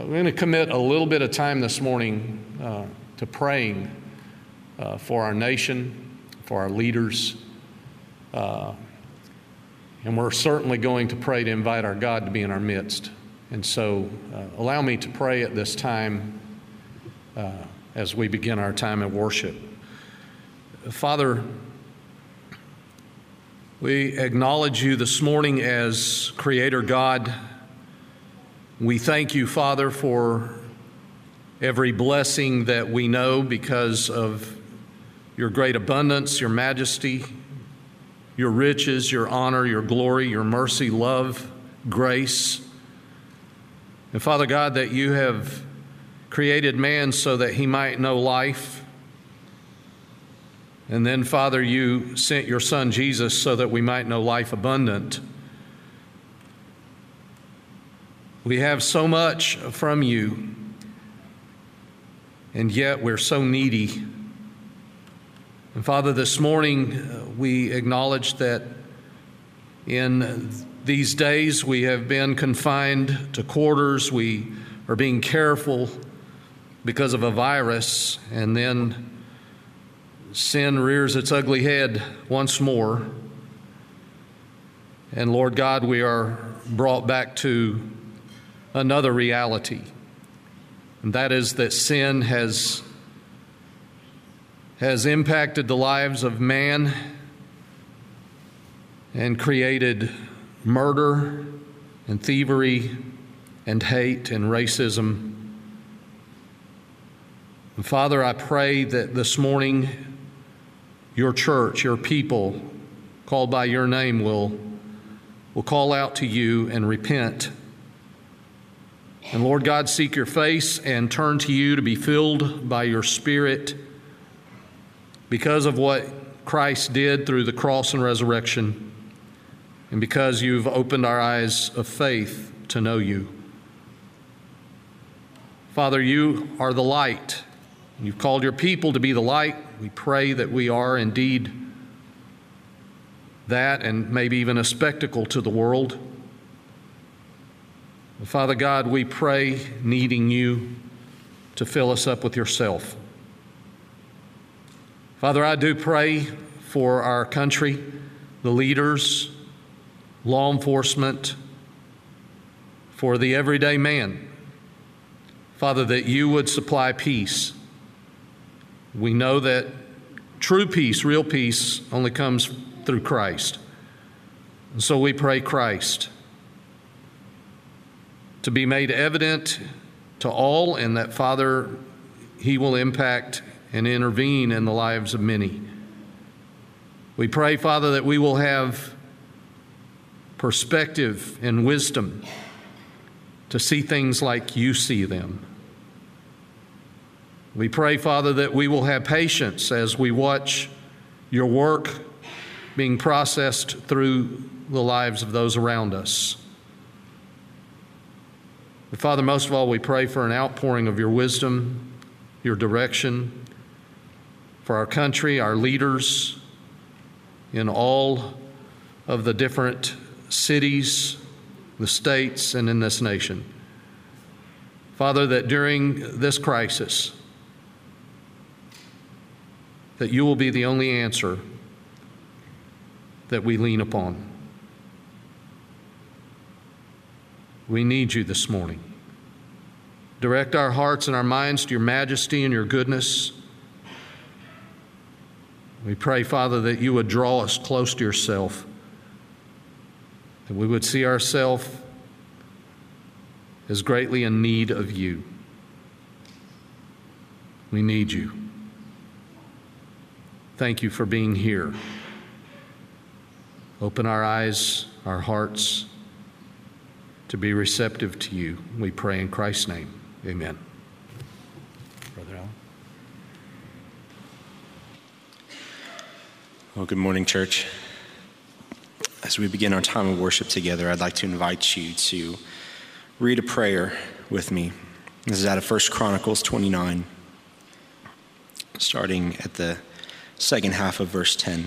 We're going to commit a little bit of time this morning to praying for our nation, for our leaders, and we're certainly going to pray to invite our God to be in our midst. And so allow me to pray at this time as we begin our time of worship. Father, we acknowledge you this morning as Creator God. We thank you, Father, for every blessing that we know because of your great abundance, your majesty, your riches, your honor, your glory, your mercy, love, grace. And Father God, that you have created man so that he might know life. And then, Father, you sent your Son Jesus so that we might know life abundant. We have so much from you, and yet we're so needy. And Father, this morning we acknowledge that in these days we have been confined to quarters. We are being careful because of a virus, and then sin rears its ugly head once more. And Lord God, we are brought back to another reality, and that is that sin has impacted the lives of man and created murder and thievery and hate and racism. And Father, I pray that this morning your church, your people called by your name will call out to you and repent. And Lord God, seek your face and turn to you to be filled by your Spirit because of what Christ did through the cross and resurrection, and because you've opened our eyes of faith to know you. Father, you are the light. You've called your people to be the light. We pray that we are indeed that, and maybe even a spectacle to the world. Father God, we pray, needing you to fill us up with yourself. Father, I do pray for our country, the leaders, law enforcement, for the everyday man. Father, that you would supply peace. We know that true peace, real peace, only comes through Christ. And so we pray Christ to be made evident to all, and that, Father, he will impact and intervene in the lives of many. We pray, Father, that we will have perspective and wisdom to see things like you see them. We pray, Father, that we will have patience as we watch your work being processed through the lives of those around us. But Father, most of all, we pray for an outpouring of your wisdom, your direction for our country, our leaders in all of the different cities, the states, and in this nation. Father, that during this crisis, that you will be the only answer that we lean upon. We need you this morning. Direct our hearts and our minds to your majesty and your goodness. We pray, Father, that you would draw us close to yourself, that we would see ourselves as greatly in need of you. We need you. Thank you for being here. Open our eyes, our hearts, to be receptive to you. We pray in Christ's name. Amen. Brother Allen. Well, good morning, church. As we begin our time of worship together, I'd like to invite you to read a prayer with me. This is out of 1 Chronicles 29, starting at the second half of verse 10.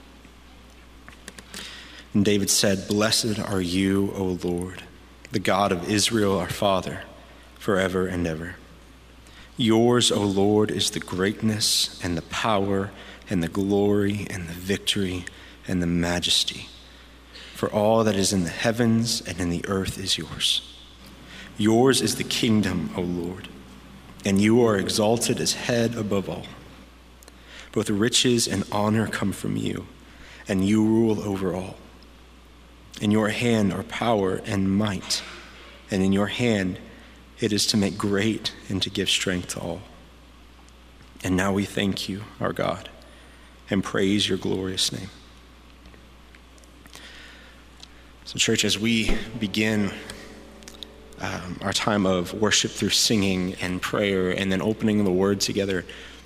And David said, "Blessed are you, O Lord, the God of Israel our father, forever and ever. Yours, O Lord, is the greatness and the power and the glory and the victory and the majesty. For all that is in the heavens and in the earth is yours. Yours is the kingdom, O Lord, and you are exalted as head above all. Both riches and honor come from you, and you rule over all. In your hand are power and might, and in your hand it is to make great and to give strength to all. And now we thank you, our God, and praise your glorious name. So, church, as we begin our time of worship through singing and prayer and then opening the word together,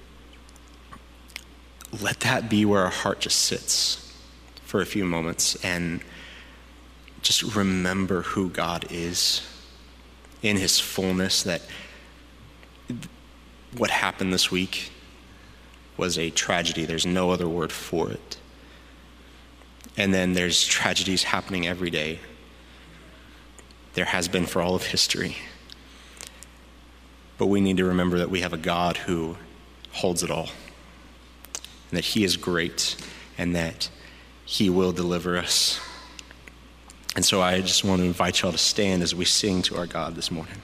let that be where our heart just sits for a few moments and just remember who God is in his fullness, that what happened this week was a tragedy. There's no other word for it. And then there's tragedies happening every day. There has been for all of history. But we need to remember that we have a God who holds it all, and that he is great, and that he will deliver us. And so I just want to invite y'all to stand as we sing to our God this morning.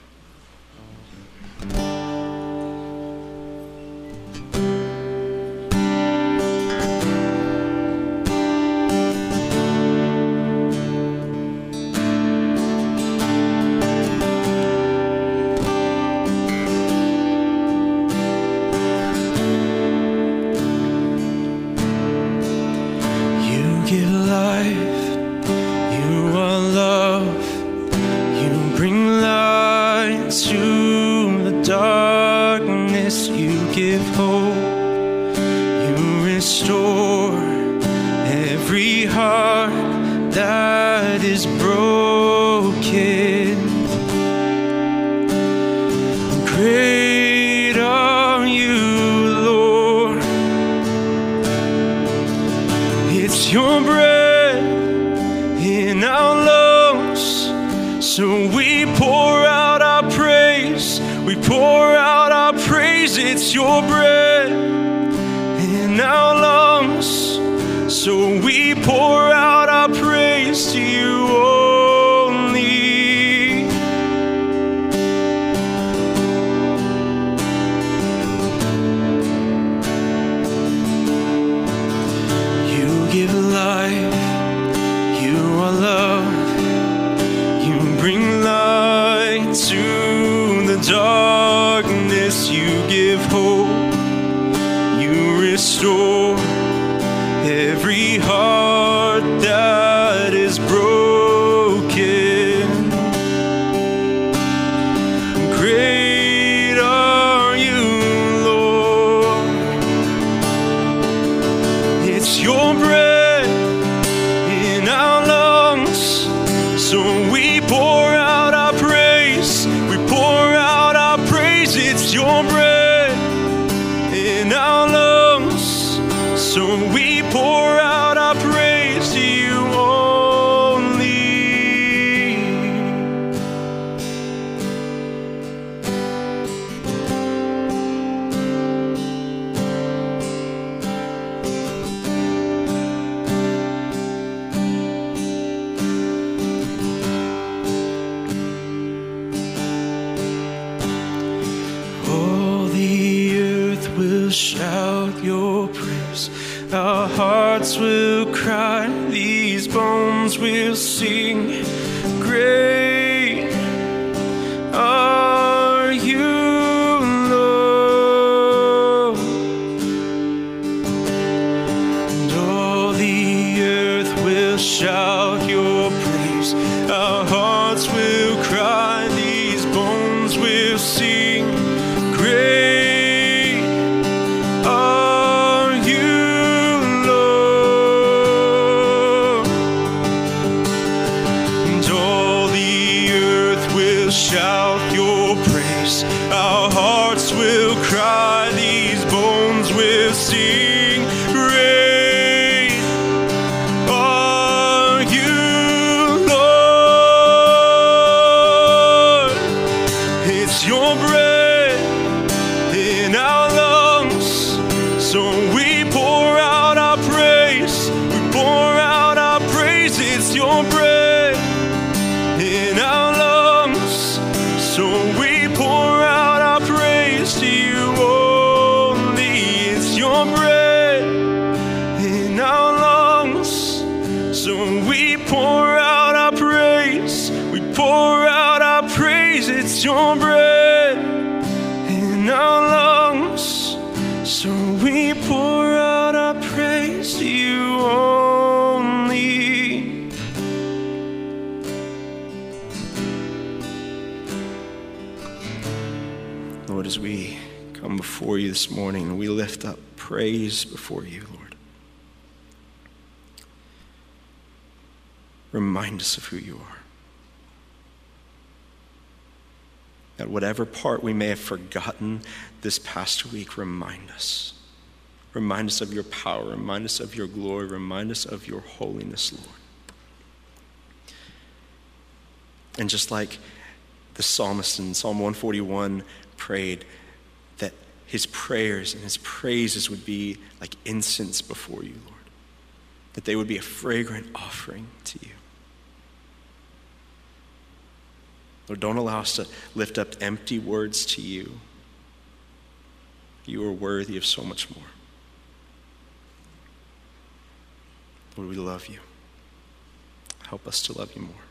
Shout your praise, our hearts will cry, these bones will sing. Great are you, Lord, and all the earth will shout your praise, our hearts will cry, these bones will sing. Great shout your praise, our hearts will cry, these bones will sing. Great are you, Lord, it's your breath in our lungs. So we pour out our praise, we pour out our praise. It's your breath in our lungs. So we pour out our praise to you only. It's your breath in our lungs. So we pour out our praise, we pour out our praise. It's your breath in our lungs. So we pour out our praise to you only. Lord, as we come before you this morning, we lift up praise before you, Lord. Remind us of who you are. That whatever part we may have forgotten this past week, remind us. Remind us of your power. Remind us of your glory. Remind us of your holiness, Lord. And just like the psalmist in Psalm 141 prayed, that his prayers and his praises would be like incense before you, Lord. That they would be a fragrant offering to you. Lord, don't allow us to lift up empty words to you. You are worthy of so much more. Lord, we love you. Help us to love you more.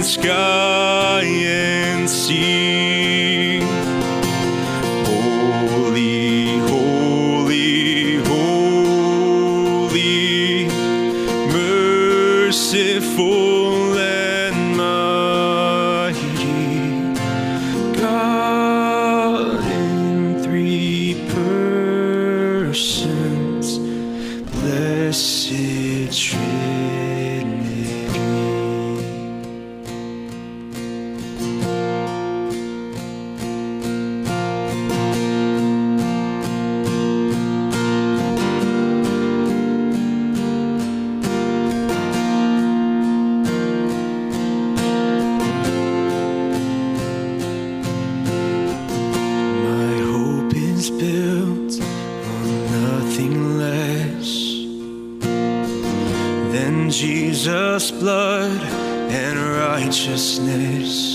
sky and sea. Holy, holy, holy, merciful and mighty, God in three persons, blessed Trinity. My hope is built on nothing less than Jesus' blood and righteousness.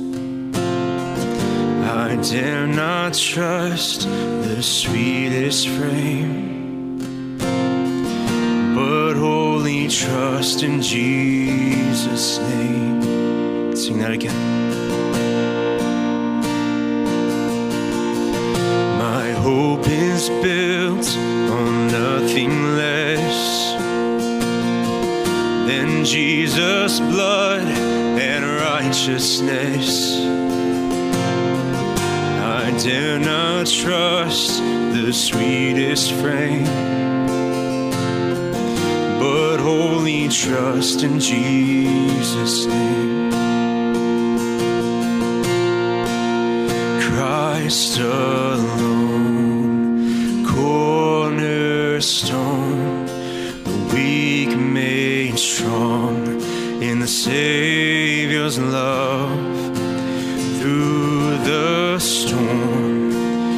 I dare not trust the sweetest frame, but wholly trust in Jesus' name. Sing that again. My hope is built on nothing less than Jesus' blood and righteousness. I dare not trust the sweetest frame, but wholly trust in Jesus' name. Christ alone, cornerstone, the weak made strong in the Savior's love. Through the storm,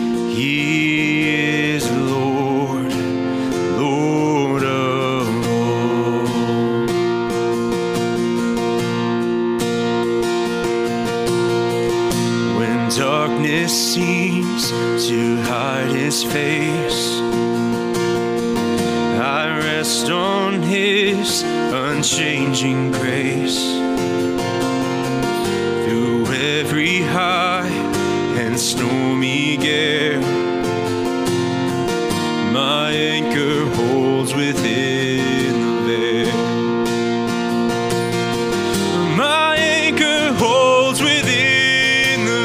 He is Lord, Lord of all. When darkness seems to hide His face, I rest on His unchanging grace. Through every high and stormy gale, my anchor holds within the veil. My anchor holds within the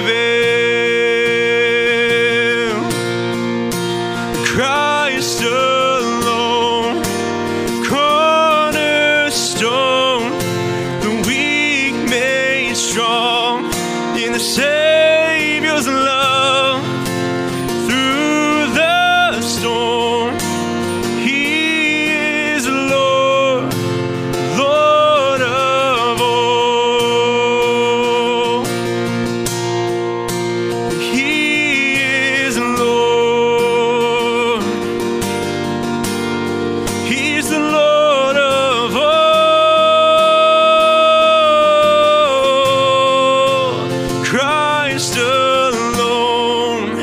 veil. Christ alone, cornerstone, the weak made strong in the Savior's love. Through the storm, He is Lord, Lord of all. He is Lord. He's the Lord of all. Christ alone,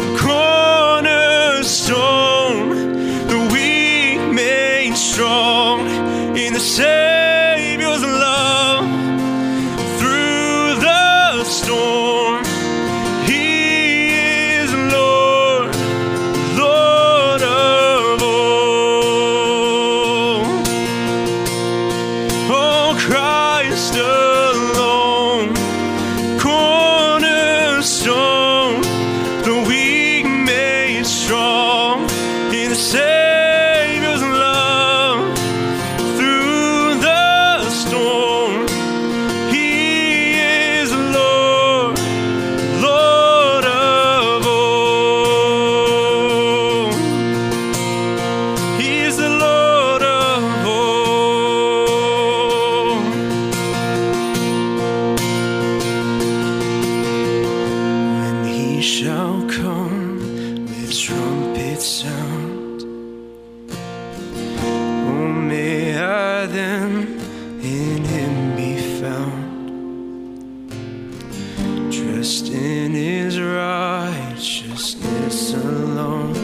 cornerstone, the weak made strong in the Savior's love. Through the storm, He is Lord, Lord of all. Oh, Christ alone, cornerstone, the weak made strong in the Savior's love. Through the storm, He is Lord, Lord of all. He is the Lord of all. When He shall come with trumpet sound, oh, may I then in Him be found, dressed in His righteousness alone,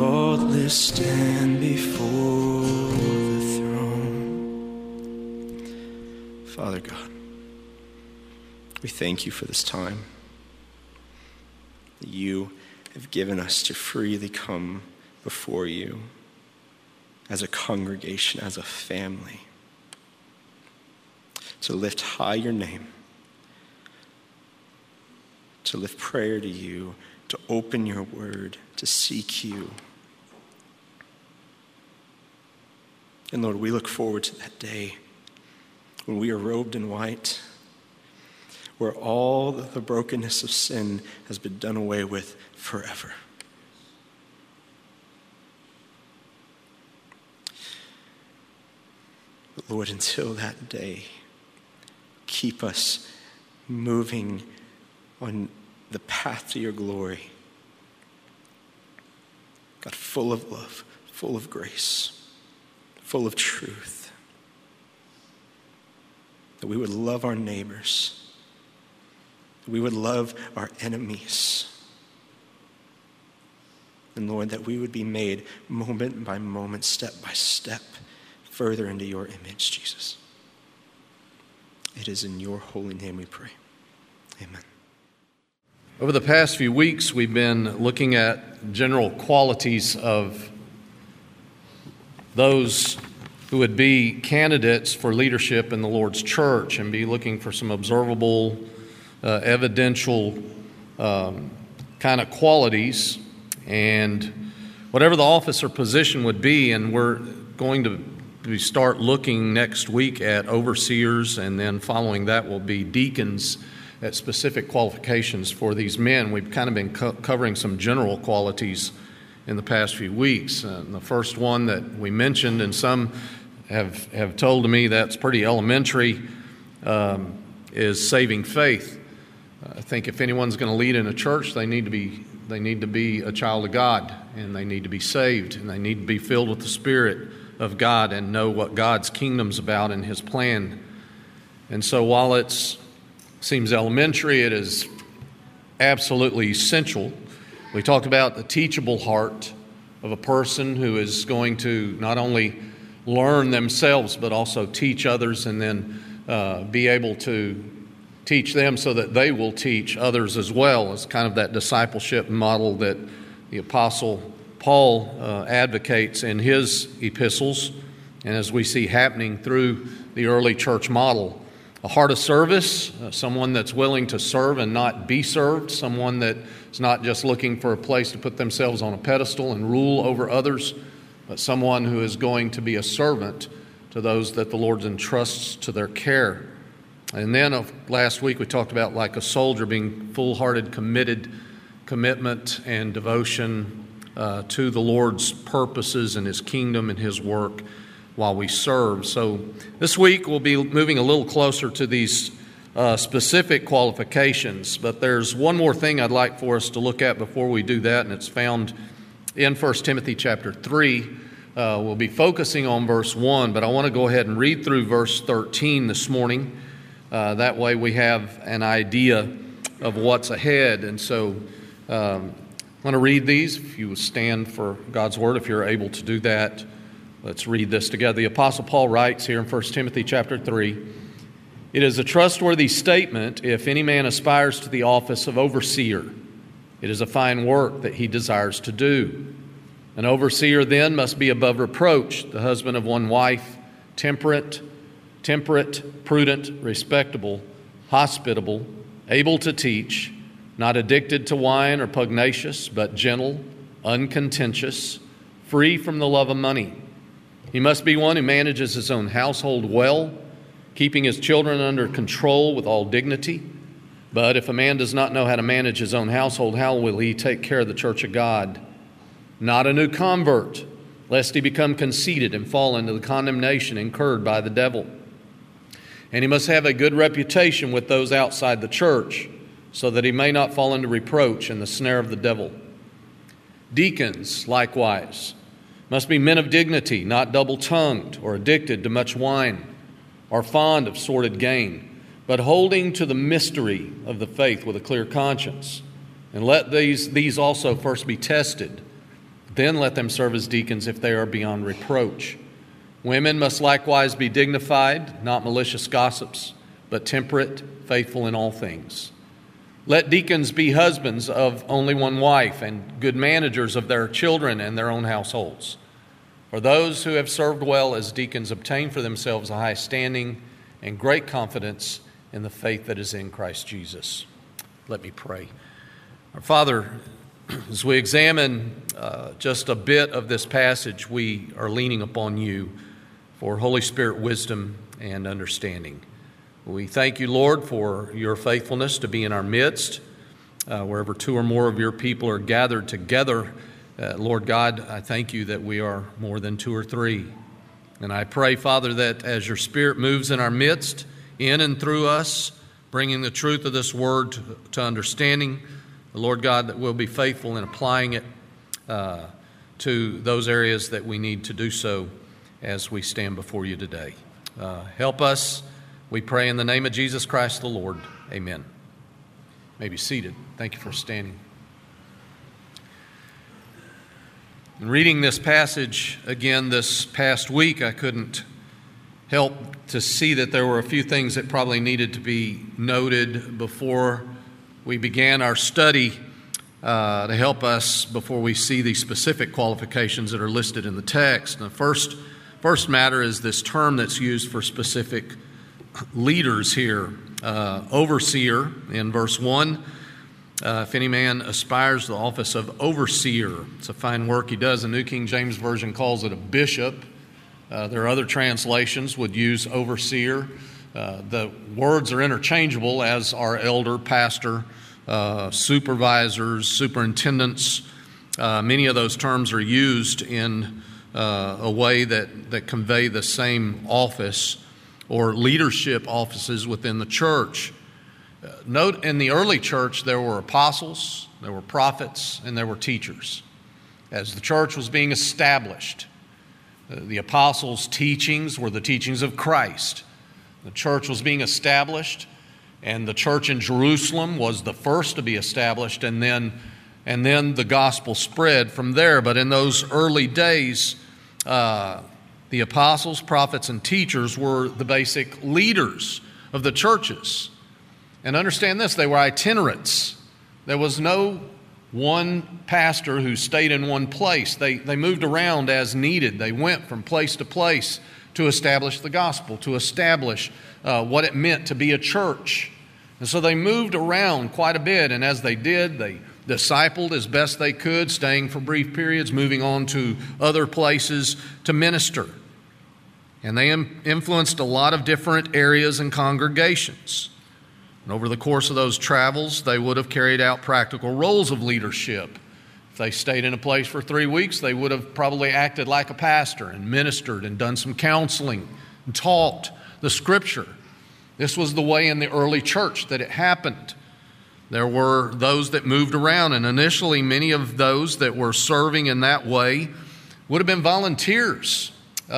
faultless stand before the throne. Father God, we thank you for this time that you have given us to freely come before you as a congregation, as a family, to lift high your name, to lift prayer to you, to open your word, to seek you. And Lord, we look forward to that day when we are robed in white, where all the brokenness of sin has been done away with forever. But Lord, until that day, keep us moving on the path to your glory. God, full of love, full of grace, full of truth. That we would love our neighbors. That we would love our enemies. And Lord, that we would be made moment by moment, step by step, further into your image, Jesus. It is in your holy name we pray. Amen. Over the past few weeks, we've been looking at general qualities of those who would be candidates for leadership in the Lord's church and be looking for some observable, evidential kind of qualities. And whatever the office or position would be, and we're going to start looking next week at overseers, and then following that will be deacons at specific qualifications for these men. We've kind of been covering some general qualities in the past few weeks. And the first one that we mentioned, and some have told me that's pretty elementary, is saving faith. I think if anyone's going to lead in a church, they need to be a child of God, and they need to be saved, and they need to be filled with the Spirit of God and know what God's kingdom's about and His plan. And so while it seems elementary, it is absolutely essential. We talked about the teachable heart of a person who is going to not only learn themselves but also teach others, and then be able to teach them so that they will teach others as well. It's kind of that discipleship model that the Apostle Paul advocates in his epistles, and as we see happening through the early church model. A heart of service, someone that's willing to serve and not be served, someone that is not just looking for a place to put themselves on a pedestal and rule over others, but someone who is going to be a servant to those that the Lord entrusts to their care. And then last week we talked about like a soldier being full-hearted, commitment and devotion to the Lord's purposes and His kingdom and His work while we serve. So this week we'll be moving a little closer to these specific qualifications, but there's one more thing I'd like for us to look at before we do that, and it's found in 1 Timothy chapter 3. We'll be focusing on verse 1, but I want to go ahead and read through verse 13 this morning. That way we have an idea of what's ahead. And so I'm going to read these. If you would stand for God's word, if you're able to do that. Let's read this together. The Apostle Paul writes here in 1 Timothy chapter 3, "It is a trustworthy statement if any man aspires to the office of overseer. It is a fine work that he desires to do. An overseer then must be above reproach, the husband of one wife, temperate, prudent, respectable, hospitable, able to teach, not addicted to wine or pugnacious, but gentle, uncontentious, free from the love of money. He must be one who manages his own household well, keeping his children under control with all dignity. But if a man does not know how to manage his own household, how will he take care of the church of God? Not a new convert, lest he become conceited and fall into the condemnation incurred by the devil. And he must have a good reputation with those outside the church, so that he may not fall into reproach and the snare of the devil. Deacons, likewise, must be men of dignity, not double-tongued or addicted to much wine, or fond of sordid gain, but holding to the mystery of the faith with a clear conscience. And let these also first be tested. Then let them serve as deacons if they are beyond reproach. Women must likewise be dignified, not malicious gossips, but temperate, faithful in all things. Let deacons be husbands of only one wife and good managers of their children and their own households. For those who have served well as deacons obtain for themselves a high standing and great confidence in the faith that is in Christ Jesus. Let me pray. Our Father, as we examine just a bit of this passage, we are leaning upon you for Holy Spirit wisdom and understanding. We thank you, Lord, for your faithfulness to be in our midst. Wherever two or more of your people are gathered together, Lord God, I thank you that we are more than two or three. And I pray, Father, that as your Spirit moves in our midst, in and through us, bringing the truth of this word to understanding, Lord God, that we'll be faithful in applying it to those areas that we need to do so as we stand before you today. Help us, we pray in the name of Jesus Christ the Lord. Amen. You may be seated. Thank you for standing. In reading this passage again this past week, I couldn't help to see that there were a few things that probably needed to be noted before we began our study to help us before we see the specific qualifications that are listed in the text. And the first matter is this term that's used for specific leaders here, overseer in verse 1. If any man aspires to the office of overseer, it's a fine work he does. The New King James Version calls it a bishop. There are other translations would use overseer. The words are interchangeable, as are elder, pastor, supervisors, superintendents. Many of those terms are used in a way that convey the same office or leadership offices within the church. Note, in the early church, there were apostles, there were prophets, and there were teachers. As the church was being established, the apostles' teachings were the teachings of Christ. The church was being established, and the church in Jerusalem was the first to be established, and then the gospel spread from there. But in those early days, the apostles, prophets, and teachers were the basic leaders of the churches. And understand this, they were itinerants. There was no one pastor who stayed in one place. They moved around as needed. They went from place to place to establish the gospel, to establish what it meant to be a church. And so they moved around quite a bit, and as they did, they discipled as best they could, staying for brief periods, moving on to other places to minister. And they influenced a lot of different areas and congregations. And over the course of those travels, they would have carried out practical roles of leadership. If they stayed in a place for 3 weeks, they would have probably acted like a pastor and ministered and done some counseling and taught the Scripture. This was the way in the early church that it happened. There were those that moved around, and initially many of those that were serving in that way would have been volunteers.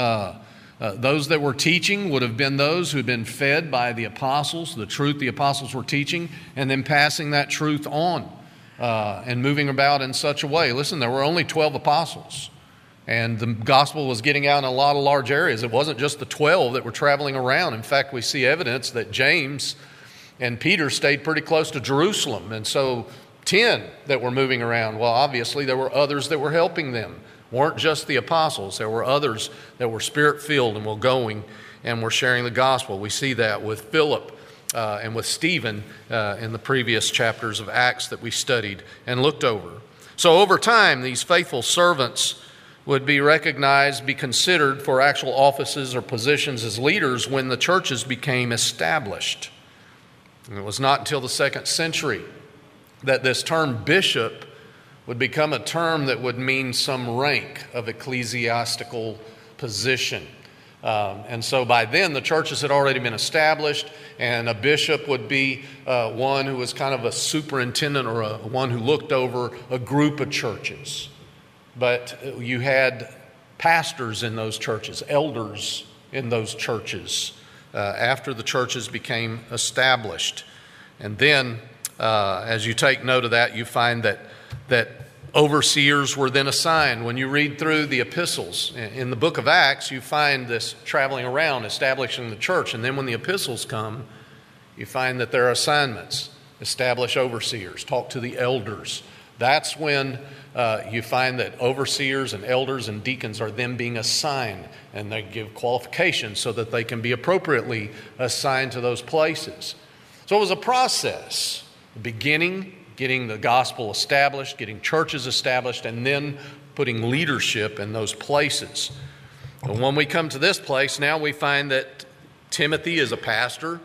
Those that were teaching would have been those who had been fed by the apostles, the truth the apostles were teaching, and then passing that truth on and moving about in such a way. Listen, there were only 12 apostles, and the gospel was getting out in a lot of large areas. It wasn't just the 12 that were traveling around. In fact, we see evidence that James and Peter stayed pretty close to Jerusalem, and so 10 that were moving around. Well, obviously there were others that were helping them. Weren't just the apostles. There were others that were Spirit-filled and were going and were sharing the gospel. We see that with Philip and with Stephen in the previous chapters of Acts that we studied and looked over. So over time, these faithful servants would be recognized, be considered for actual offices or positions as leaders when the churches became established. And it was not until the 2nd century that this term bishop would become a term that would mean some rank of ecclesiastical position. And so by then, the churches had already been established, and a bishop would be one who was kind of a superintendent or one who looked over a group of churches. But you had pastors in those churches, elders in those churches, after the churches became established. And then, as you take note of that, you find that Overseers were then assigned. When you read through the epistles, in the book of Acts, you find this traveling around, establishing the church. And then when the epistles come, you find that there are assignments. Establish overseers, talk to the elders. That's when you find that overseers and elders and deacons are then being assigned, and they give qualifications so that they can be appropriately assigned to those places. So it was a process. The beginning, getting the gospel established, getting churches established, and then putting leadership in those places. And when we come to this place, now we find that Timothy is a pastor.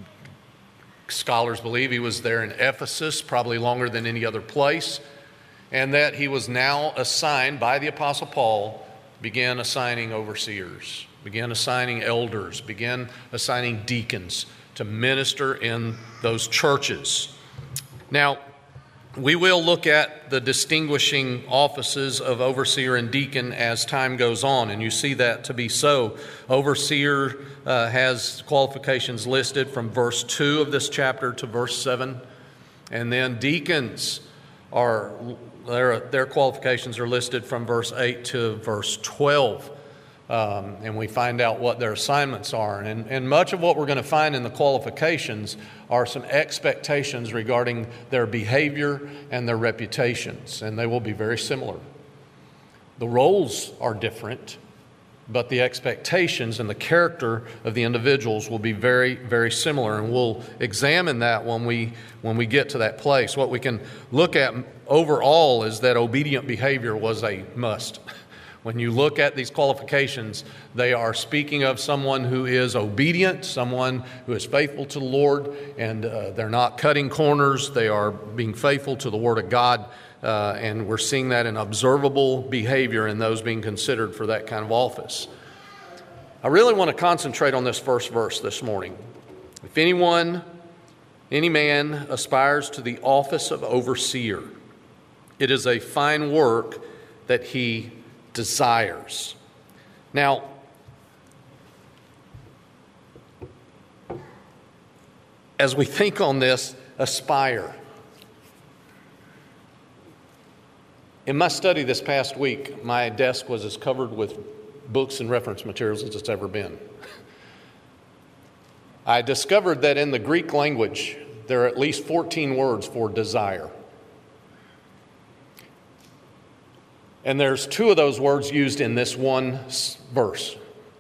Scholars believe he was there in Ephesus, probably longer than any other place, and that he was now assigned by the Apostle Paul, began assigning overseers, began assigning elders, began assigning deacons to minister in those churches. Now, we will look at the distinguishing offices of overseer and deacon as time goes on, and you see that to be so. Overseer has qualifications listed from verse 2 of this chapter to verse 7, and then deacons are their qualifications are listed from verse 8 to verse 12. And we find out what their assignments are. And much of what we're going to find in the qualifications are some expectations regarding their behavior and their reputations, and they will be very similar. The roles are different, but the expectations and the character of the individuals will be very, very similar, and we'll examine that when we get to that place. What we can look at overall is that obedient behavior was a must. When you look at these qualifications, they are speaking of someone who is obedient, someone who is faithful to the Lord, and they're not cutting corners. They are being faithful to the Word of God, and we're seeing that in observable behavior in those being considered for that kind of office. I really want to concentrate on this first verse this morning. If any man aspires to the office of overseer, it is a fine work that he desires. Now, as we think on this, aspire. In my study this past week, my desk was as covered with books and reference materials as it's ever been. I discovered that in the Greek language, there are at least 14 words for desire. And there's 2 of those words used in this one verse.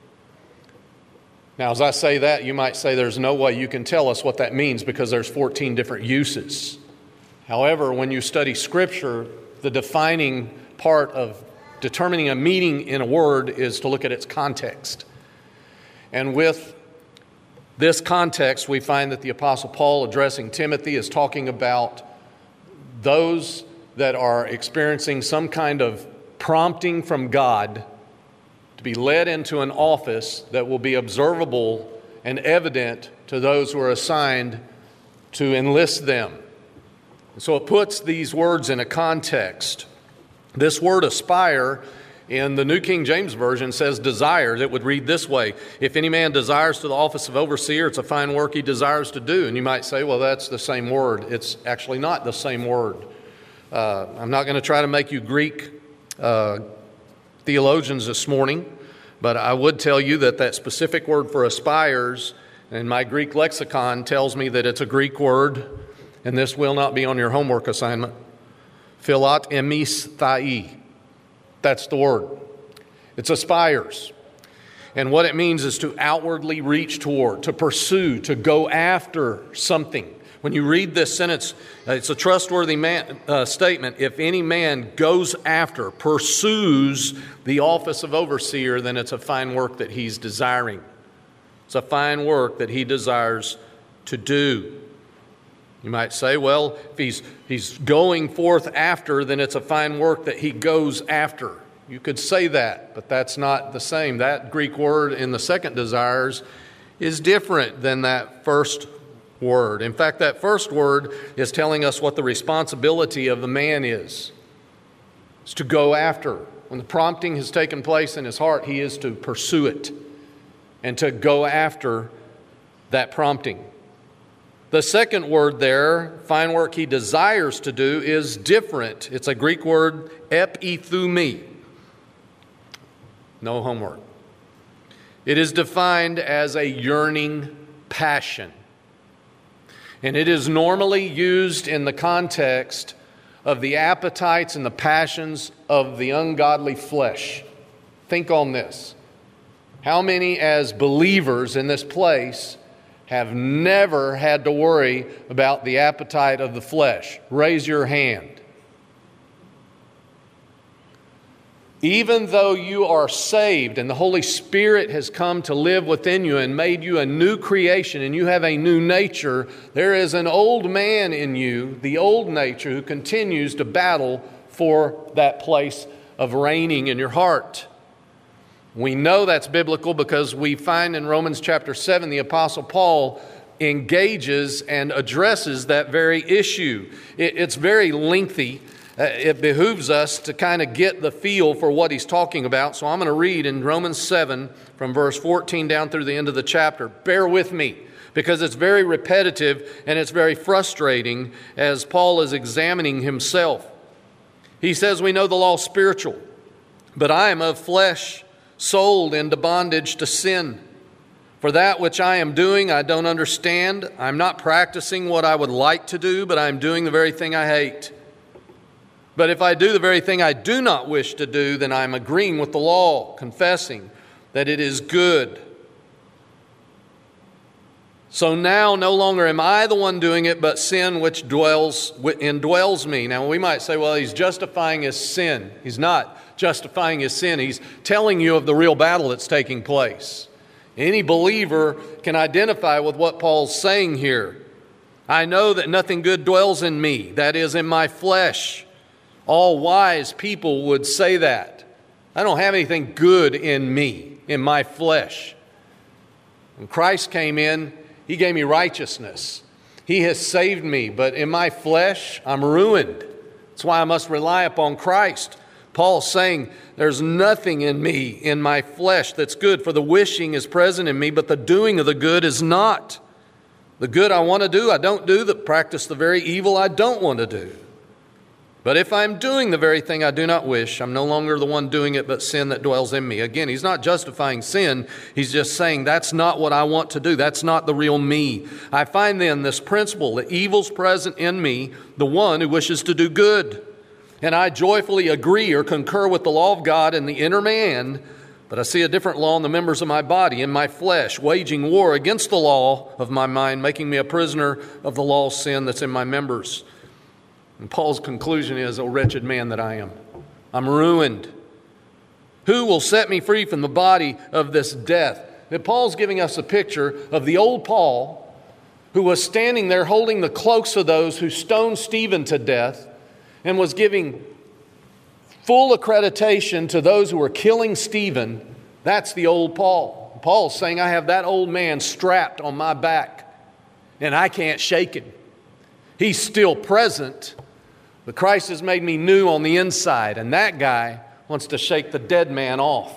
Now, as I say that, you might say there's no way you can tell us what that means because there's 14 different uses. However, when you study Scripture, the defining part of determining a meaning in a word is to look at its context. And with this context, we find that the Apostle Paul, addressing Timothy, is talking about those that are experiencing some kind of prompting from God to be led into an office that will be observable and evident to those who are assigned to enlist them. So it puts these words in a context. This word aspire in the New King James Version says desires. It would read this way: if any man desires to the office of overseer, it's a fine work he desires to do. And you might say, well, that's the same word. It's actually not the same word. I'm not going to try to make you Greek theologians this morning, but I would tell you that specific word for aspires in my Greek lexicon tells me that it's a Greek word, and this will not be on your homework assignment. Philat emis thai. That's the word. It's aspires. And what it means is to outwardly reach toward, to pursue, to go after something. When you read this sentence, it's a trustworthy statement. If any man goes after, pursues the office of overseer, then it's a fine work that he's desiring. It's a fine work that he desires to do. You might say, well, if he's going forth after, then it's a fine work that he goes after. You could say that, but that's not the same. That Greek word in the second desires is different than that first word. In fact, that first word is telling us what the responsibility of the man is. It's to go after. When the prompting has taken place in his heart, he is to pursue it and to go after that prompting. The second word there, fine work he desires to do, is different. It's a Greek word, epithumi. No homework. It is defined as a yearning passion. And it is normally used in the context of the appetites and the passions of the ungodly flesh. Think on this. How many as believers in this place have never had to worry about the appetite of the flesh? Raise your hand. Even though you are saved and the Holy Spirit has come to live within you and made you a new creation and you have a new nature, there is an old man in you, the old nature, who continues to battle for that place of reigning in your heart. We know that's biblical because we find in Romans chapter 7, the Apostle Paul engages and addresses that very issue. It's very lengthy. It behooves us to kind of get the feel for what he's talking about. So I'm going to read in Romans 7 from verse 14 down through the end of the chapter. Bear with me because it's very repetitive and it's very frustrating as Paul is examining himself. He says, we know the law is spiritual, but I am of flesh, sold into bondage to sin. For that which I am doing, I don't understand. I'm not practicing what I would like to do, but I'm doing the very thing I hate. But if I do the very thing I do not wish to do, then I'm agreeing with the law, confessing that it is good. So now no longer am I the one doing it, but sin which indwells me. Now we might say, well, he's justifying his sin. He's not justifying his sin. He's telling you of the real battle that's taking place. Any believer can identify with what Paul's saying here. I know that nothing good dwells in me, that is, in my flesh. All wise people would say that. I don't have anything good in me, in my flesh. When Christ came in, He gave me righteousness. He has saved me, but in my flesh, I'm ruined. That's why I must rely upon Christ. Paul's saying, there's nothing in me, in my flesh, that's good, for the wishing is present in me, but the doing of the good is not. The good I want to do, I don't do, that practice the very evil I don't want to do. But if I'm doing the very thing I do not wish, I'm no longer the one doing it, but sin that dwells in me. Again, he's not justifying sin. He's just saying that's not what I want to do. That's not the real me. I find then this principle, that evil's present in me, the one who wishes to do good. And I joyfully agree or concur with the law of God in the inner man, but I see a different law in the members of my body, in my flesh, waging war against the law of my mind, making me a prisoner of the law of sin that's in my members. And Paul's conclusion is, O wretched man that I am, I'm ruined. Who will set me free from the body of this death? And Paul's giving us a picture of the old Paul who was standing there holding the cloaks of those who stoned Stephen to death and was giving full accreditation to those who were killing Stephen. That's the old Paul. Paul's saying, I have that old man strapped on my back and I can't shake him. He's still present, but Christ has made me new on the inside, and that guy wants to shake the dead man off.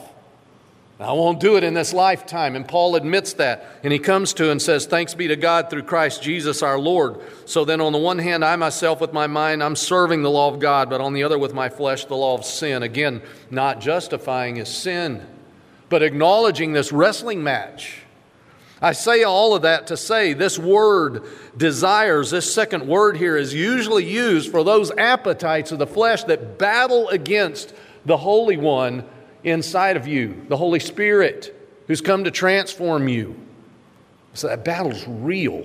I won't do it in this lifetime, and Paul admits that, and he comes to and says, thanks be to God through Christ Jesus our Lord. So then on the one hand, I myself with my mind, I'm serving the law of God, but on the other with my flesh, the law of sin. Again, not justifying his sin, but acknowledging this wrestling match. I say all of that to say this word desires, this second word here is usually used for those appetites of the flesh that battle against the Holy One inside of you, the Holy Spirit who's come to transform you. So that battle's real.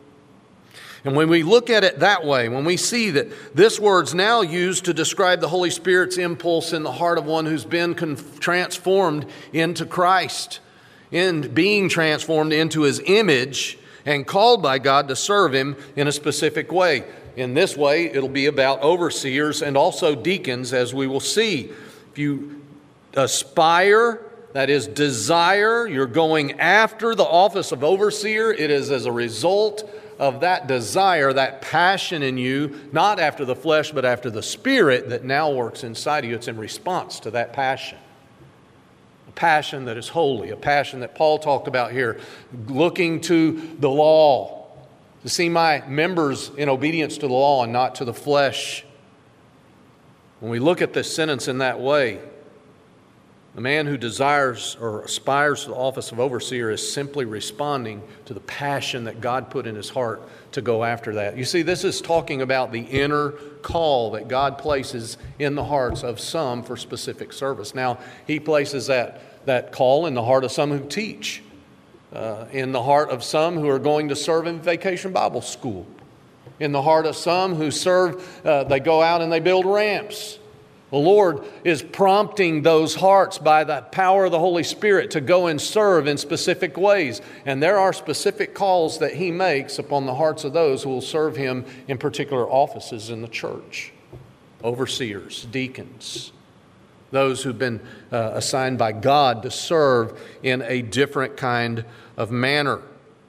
And when we look at it that way, when we see that this word's now used to describe the Holy Spirit's impulse in the heart of one who's been transformed into Christ, in being transformed into His image and called by God to serve Him in a specific way. In this way, it'll be about overseers and also deacons, as we will see. If you aspire, that is desire, you're going after the office of overseer, it is as a result of that desire, that passion in you, not after the flesh, but after the Spirit that now works inside of you. It's in response to that passion. Passion that is holy, a passion that Paul talked about here, looking to the law. to see my members in obedience to the law and not to the flesh. When we look at this sentence in that way, the man who desires or aspires to the office of overseer is simply responding to the passion that God put in his heart to go after that. You see, this is talking about the inner call that God places in the hearts of some for specific service. Now, he places that call in the heart of some who teach, in the heart of some who are going to serve in Vacation Bible School, in the heart of some who serve, they go out and they build ramps. The Lord is prompting those hearts by the power of the Holy Spirit to go and serve in specific ways. And there are specific calls that He makes upon the hearts of those who will serve Him in particular offices in the church. Overseers, deacons, those who've been assigned by God to serve in a different kind of manner.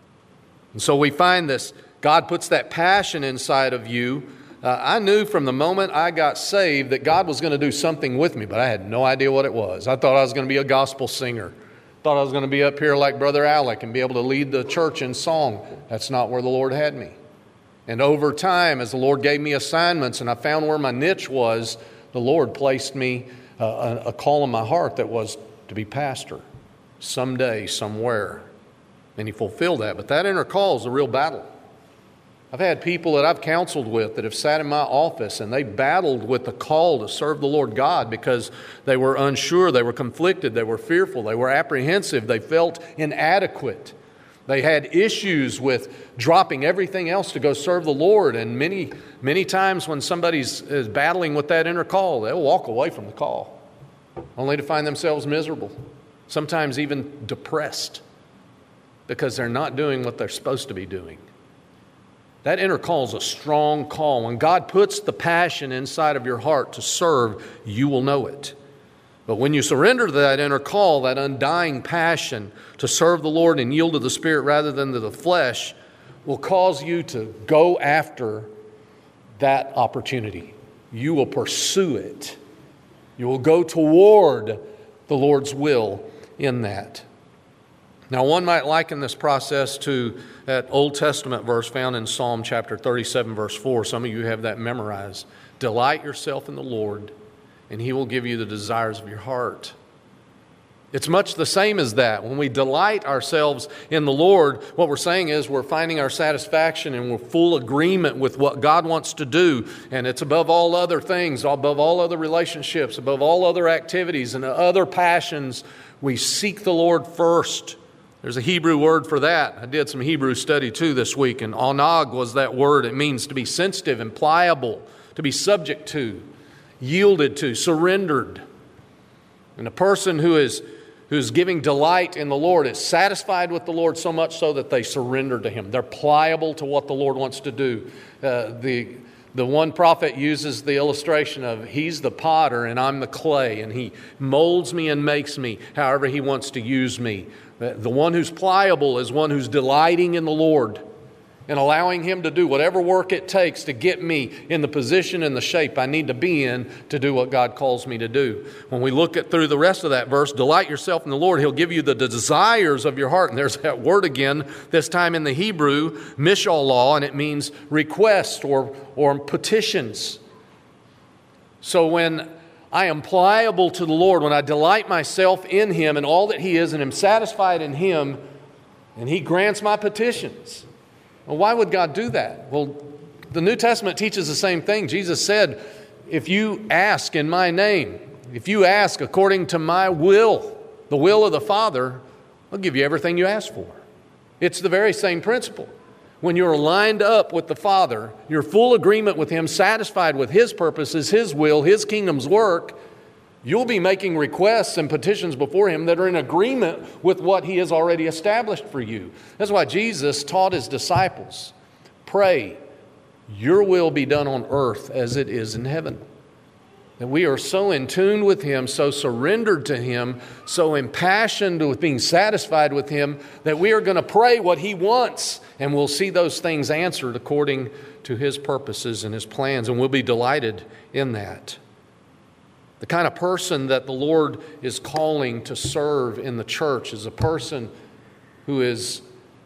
And so we find this. God puts that passion inside of you. I knew from the moment I got saved that God was going to do something with me, but I had no idea what it was. I thought I was going to be a gospel singer. Thought I was going to be up here like Brother Alec and be able to lead the church in song. That's not where the Lord had me. And over time, as the Lord gave me assignments and I found where my niche was, the Lord placed me a call in my heart that was to be pastor someday, somewhere. And He fulfilled that. But that inner call is a real battle. I've had people that I've counseled with that have sat in my office and they battled with the call to serve the Lord God because they were unsure, they were conflicted, they were fearful, they were apprehensive, they felt inadequate. They had issues with dropping everything else to go serve the Lord. And many times when somebody's is battling with that inner call, they'll walk away from the call, only to find themselves miserable, sometimes even depressed because they're not doing what they're supposed to be doing. That inner call is a strong call. When God puts the passion inside of your heart to serve, you will know it. But when you surrender to that inner call, that undying passion to serve the Lord and yield to the Spirit rather than to the flesh, will cause you to go after that opportunity. You will pursue it. You will go toward the Lord's will in that. Now, one might liken this process to that Old Testament verse found in Psalm chapter 37, verse 4. Some of you have that memorized. Delight yourself in the Lord, and He will give you the desires of your heart. It's much the same as that. When we delight ourselves in the Lord, what we're saying is we're finding our satisfaction and we're full agreement with what God wants to do. And it's above all other things, above all other relationships, above all other activities and other passions. We seek the Lord first. There's a Hebrew word for that. I did some Hebrew study too this week, and onag was that word. It means to be sensitive and pliable, to be subject to, yielded to, surrendered. And a person who's giving delight in the Lord is satisfied with the Lord so much so that they surrender to Him. They're pliable to what the Lord wants to do. The one prophet uses the illustration of He's the potter and I'm the clay, and He molds me and makes me however He wants to use me. The one who's pliable is one who's delighting in the Lord and allowing Him to do whatever work it takes to get me in the position and the shape I need to be in to do what God calls me to do. When we look at through the rest of that verse, delight yourself in the Lord, He'll give you the desires of your heart. And there's that word again, this time in the Hebrew, mishalah, and it means request or petitions. So when I am pliable to the Lord, when I delight myself in Him and all that He is and am satisfied in Him, and He grants my petitions. Well, why would God do that? Well, the New Testament teaches the same thing. Jesus said, if you ask in my name, if you ask according to my will, the will of the Father, I'll give you everything you ask for. It's the very same principle. When you're lined up with the Father, you're full agreement with Him, satisfied with His purposes, His will, His kingdom's work, you'll be making requests and petitions before Him that are in agreement with what He has already established for you. That's why Jesus taught His disciples, pray, your will be done on earth as it is in heaven. That we are so in tune with Him, so surrendered to Him, so impassioned with being satisfied with Him, that we are going to pray what He wants, and we'll see those things answered according to His purposes and His plans, and we'll be delighted in that. The kind of person that the Lord is calling to serve in the church is a person who is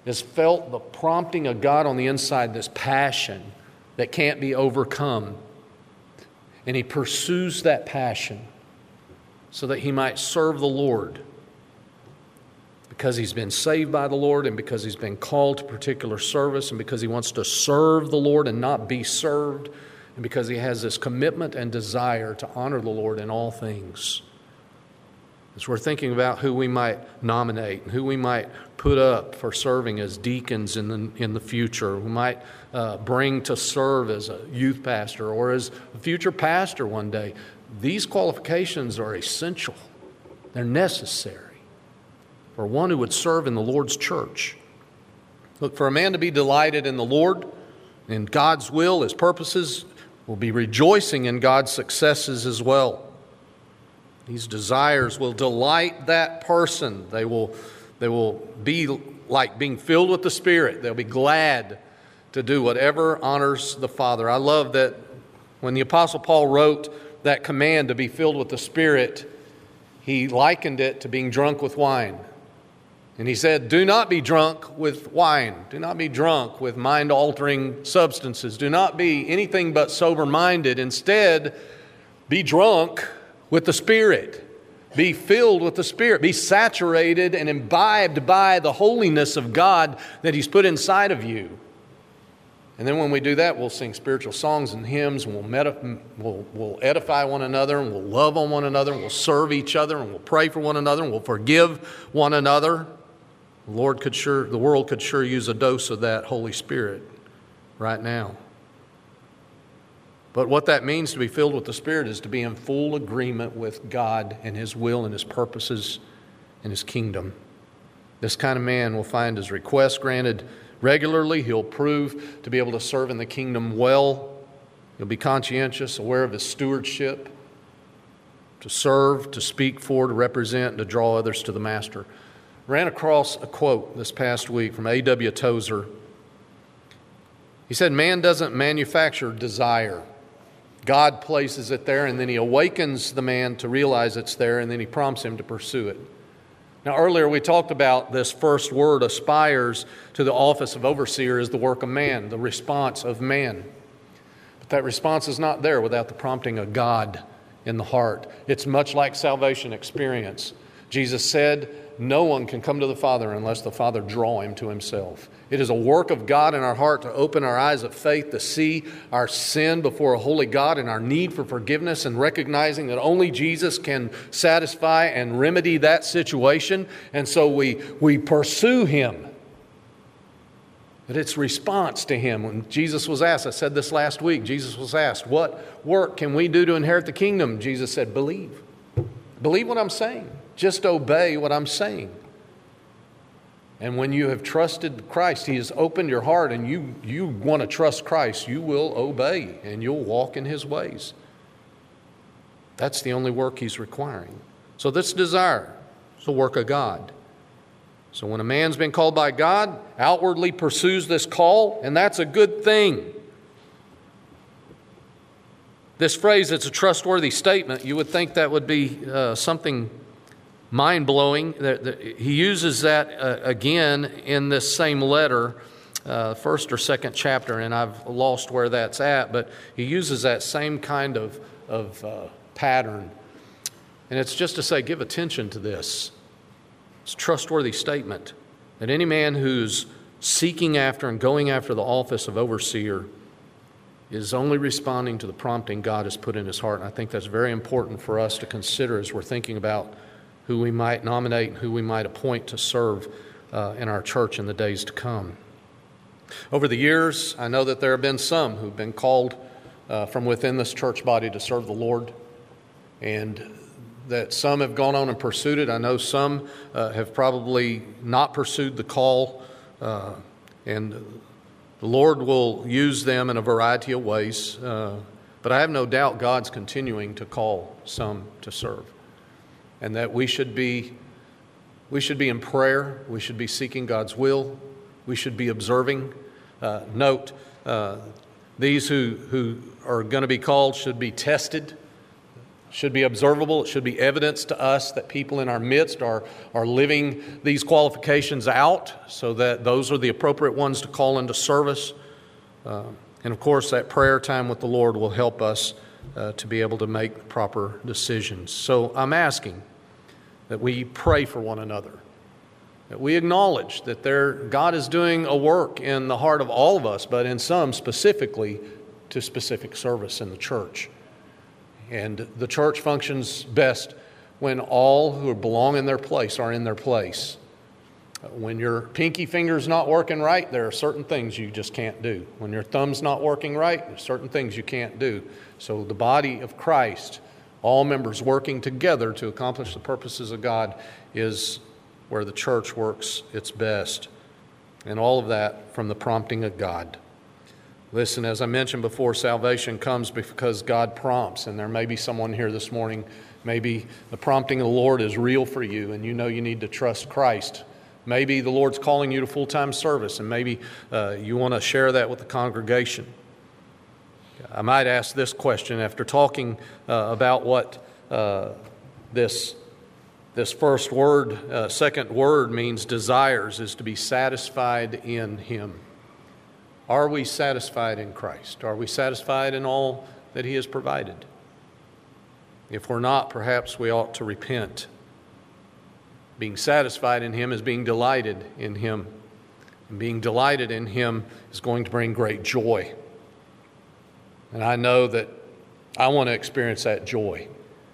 has felt the prompting of God on the inside, this passion that can't be overcome. And he pursues that passion so that he might serve the Lord, because he's been saved by the Lord and because he's been called to particular service and because he wants to serve the Lord and not be served, and because he has this commitment and desire to honor the Lord in all things. As we're thinking about who we might nominate and who we might put up for serving as deacons in the future, who might bring to serve as a youth pastor or as a future pastor one day, these qualifications are essential. They're necessary for one who would serve in the Lord's church. Look, for a man to be delighted in the Lord, in God's will, His purposes, will be rejoicing in God's successes as well. These desires will delight that person. They will be like being filled with the Spirit. They'll be glad to do whatever honors the Father. I love that when the Apostle Paul wrote that command to be filled with the Spirit, he likened it to being drunk with wine. And he said, do not be drunk with wine. Do not be drunk with mind-altering substances. Do not be anything but sober-minded. Instead, be drunk with the Spirit. Be filled with the Spirit. Be saturated and imbibed by the holiness of God that He's put inside of you. And then when we do that, we'll sing spiritual songs and hymns, and we'll edify one another, and we'll love on one another, and we'll serve each other, and we'll pray for one another, and we'll forgive one another. The world could sure use a dose of that Holy Spirit right now. But what that means to be filled with the Spirit is to be in full agreement with God and His will and His purposes and His kingdom. This kind of man will find his requests granted regularly. He'll prove to be able to serve in the kingdom well. He'll be conscientious, aware of his stewardship, to serve, to speak for, to represent, and to draw others to the Master. Ran across a quote this past week from A.W. Tozer. He said, man doesn't manufacture desire. God places it there, and then He awakens the man to realize it's there, and then He prompts him to pursue it. Now, earlier we talked about this first word, aspires to the office of overseer, is the work of man, the response of man. But that response is not there without the prompting of God in the heart. It's much like salvation experience. Jesus said, no one can come to the Father unless the Father draw him to Himself. It is a work of God in our heart to open our eyes of faith to see our sin before a holy God and our need for forgiveness, and recognizing that only Jesus can satisfy and remedy that situation. And so we pursue Him. But it's response to Him. When Jesus was asked, I said this last week, Jesus was asked, what work can we do to inherit the kingdom? Jesus said, believe. Believe what I'm saying. Just obey what I'm saying. And when you have trusted Christ, He has opened your heart, and you want to trust Christ, you will obey and you'll walk in His ways. That's the only work He's requiring. So this desire is the work of God. So when a man's been called by God, outwardly pursues this call, and that's a good thing. This phrase, it's a trustworthy statement. You would think that would be something mind-blowing. He uses that again in this same letter, first or second chapter, and I've lost where that's at, but he uses that same kind of pattern. And it's just to say, give attention to this. It's a trustworthy statement that any man who's seeking after and going after the office of overseer is only responding to the prompting God has put in his heart. And I think that's very important for us to consider as we're thinking about who we might nominate and who we might appoint to serve in our church in the days to come. Over the years, I know that there have been some who've been called from within this church body to serve the Lord, and that some have gone on and pursued it. I know some have probably not pursued the call, and the Lord will use them in a variety of ways, but I have no doubt God's continuing to call some to serve. And that we should be in prayer. We should be seeking God's will. We should be observing. Note, these who are going to be called should be tested. should be observable. It should be evidence to us that people in our midst are living these qualifications out, so that those are the appropriate ones to call into service. And of course, that prayer time with the Lord will help us to be able to make proper decisions. So I'm asking that we pray for one another, that we acknowledge that God is doing a work in the heart of all of us, but in some specifically to specific service in the church. And the church functions best when all who belong in their place are in their place. When your pinky finger's not working right, there are certain things you just can't do. When your thumb's not working right, there's certain things you can't do. So the body of Christ, all members working together to accomplish the purposes of God, is where the church works its best. And all of that from the prompting of God. Listen, as I mentioned before, salvation comes because God prompts, and there may be someone here this morning, maybe the prompting of the Lord is real for you, and you know you need to trust Christ. Maybe the Lord's calling you to full-time service, and maybe you want to share that with the congregation. I might ask this question after talking about what this first word, second word means desires, is to be satisfied in Him. Are we satisfied in Christ? Are we satisfied in all that He has provided? If we're not, perhaps we ought to repent. Being satisfied in Him is being delighted in Him. And being delighted in Him is going to bring great joy. And I know that I want to experience that joy.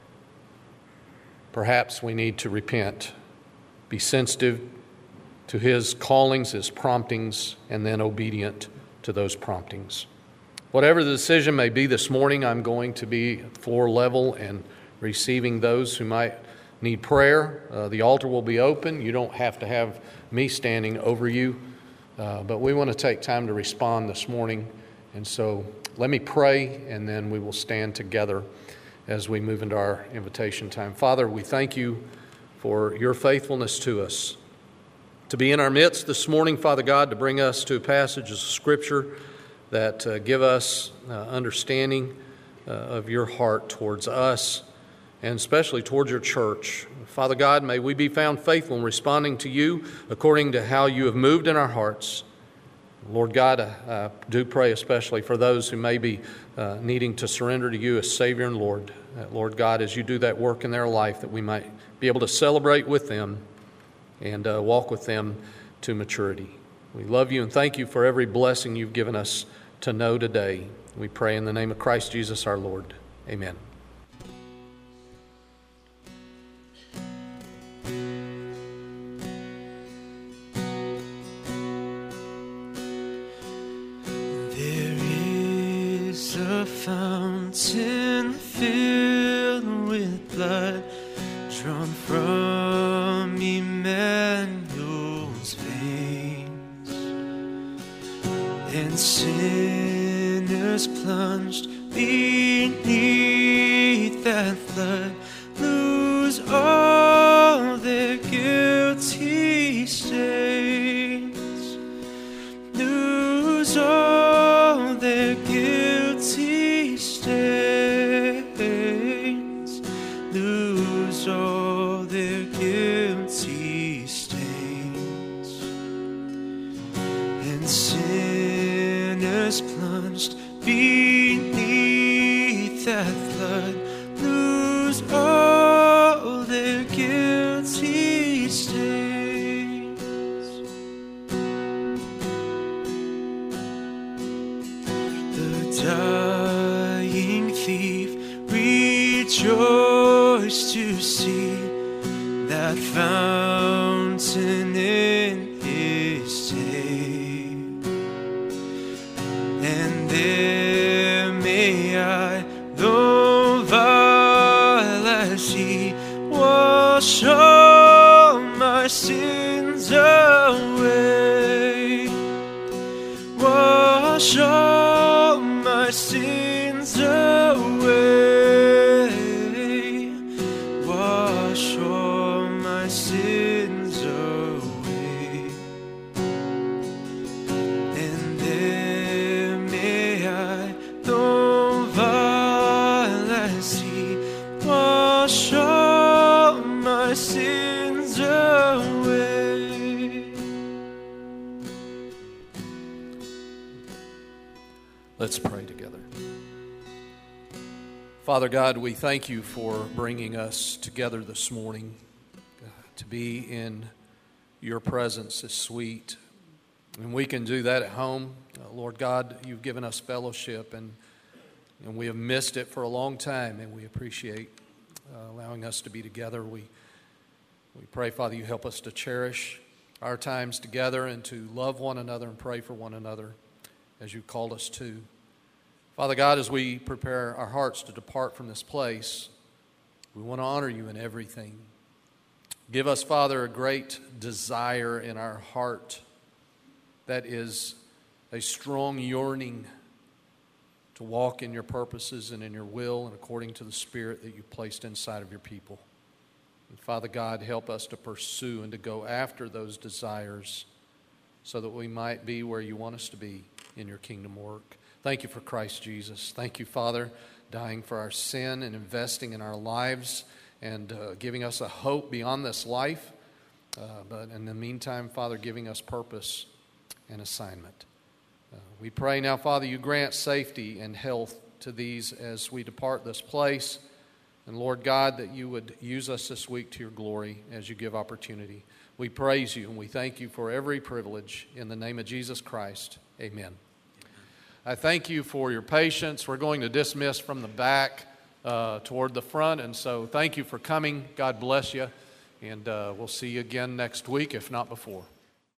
Perhaps we need to repent, be sensitive to His callings, His promptings, and then obedient to those promptings. Whatever the decision may be this morning, I'm going to be at floor level and receiving those who might need prayer. The altar will be open. You don't have to have me standing over you, but we want to take time to respond this morning. And so let me pray, and then we will stand together as we move into our invitation time. Father, we thank you for your faithfulness to us. To be in our midst this morning, Father God, to bring us to passages of Scripture that give us understanding of your heart towards us, and especially towards your church. Father God, may we be found faithful in responding to you according to how you have moved in our hearts. Lord God, I do pray especially for those who may be needing to surrender to you as Savior and Lord. Lord God, as you do that work in their life, that we might be able to celebrate with them and walk with them to maturity. We love you and thank you for every blessing you've given us to know today. We pray in the name of Christ Jesus our Lord. Amen. There is a fountain filled with blood drawn from Emmanuel's veins, and sinners plunged beneath that flood lose all their guilty stains, lose all their guilty stains, lose all their guilty stains, and sinners plunged beneath that flood lose all their guilty stains. The dying thief rejoiced to see that fountain in his day, and there may I, though vile as he, wash all my sins away, wash all my sins away, wash all my sins away, and there may I, though vile as he, Let's pray together. Father God, we thank you for bringing us together this morning. To be in your presence is sweet. And we can do that at home. Lord God, you've given us fellowship, and we have missed it for a long time, and we appreciate allowing us to be together. We pray, Father, you help us to cherish our times together and to love one another and pray for one another as you called us to. Father God, as we prepare our hearts to depart from this place, we want to honor you in everything. Give us, Father, a great desire in our heart that is a strong yearning to walk in your purposes and in your will and according to the Spirit that you've placed inside of your people. And Father God, help us to pursue and to go after those desires so that we might be where you want us to be in your kingdom work. Thank you for Christ Jesus. Thank you, Father, dying for our sin and investing in our lives and giving us a hope beyond this life. But in the meantime, Father, giving us purpose and assignment. We pray now, Father, you grant safety and health to these as we depart this place. And Lord God, that you would use us this week to your glory as you give opportunity. We praise you and we thank you for every privilege. In the name of Jesus Christ, amen. I thank you for your patience. We're going to dismiss from the back toward the front. And so thank you for coming. God bless you. And we'll see you again next week, if not before.